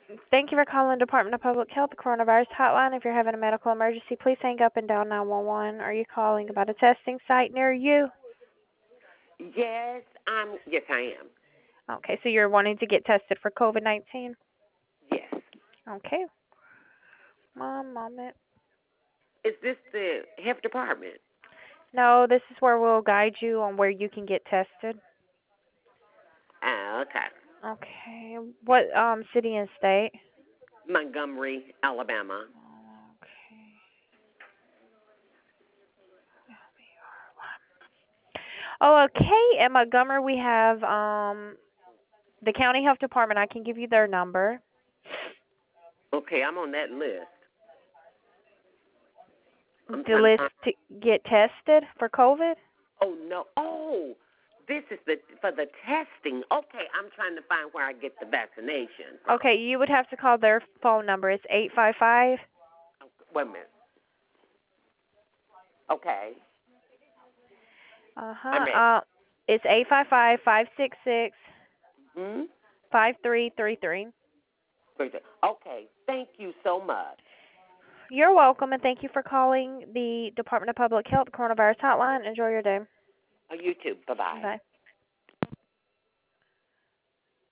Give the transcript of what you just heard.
Thank you for calling Department of Public Health, the coronavirus hotline. If you're having a medical emergency, please hang up and dial 911. Are you calling about a testing site near you? Yes, I am. Okay, so you're wanting to get tested for COVID-19? Yes. Okay, one moment. Is this the health department? No, this is where we'll guide you on where you can get tested. Okay. Okay, what city and state? Montgomery, Alabama. Okay. Oh, okay. At Montgomery, we have the county health department. I can give you their number. Okay, I'm on that list. I'm The trying to list find. to get tested for COVID. Oh no. Oh, this is the for the testing. Okay, I'm trying to find where I get the vaccination from. Okay, you would have to call their phone number. It's 855. Wait a minute. Okay, Uh-huh. I'm ready. It's 855-566-5333. Hmm. Okay, thank you so much. You're welcome, and thank you for calling the Department of Public Health Coronavirus Hotline. Enjoy your day. You too. Bye bye. Bye.